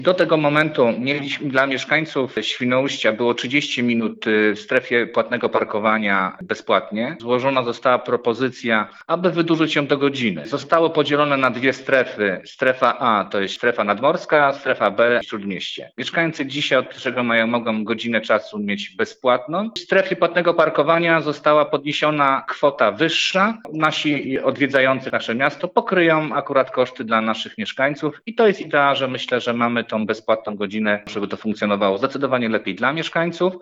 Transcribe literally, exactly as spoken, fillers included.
Do tego momentu mieliśmy dla mieszkańców Świnoujścia było trzydzieści minut w strefie płatnego parkowania bezpłatnie. Złożona została propozycja, aby wydłużyć ją do godziny. Zostało podzielone na dwie strefy. Strefa A to jest strefa nadmorska, a strefa B w Śródmieście. Mieszkańcy dzisiaj od pierwszego maja mogą godzinę czasu mieć bezpłatną. W strefie płatnego parkowania została podniesiona kwota wyższa. Nasi odwiedzający nasze miasto pokryją akurat koszty dla naszych mieszkańców i to jest idea, że myślę, że mamy tą bezpłatną godzinę, żeby to funkcjonowało zdecydowanie lepiej dla mieszkańców.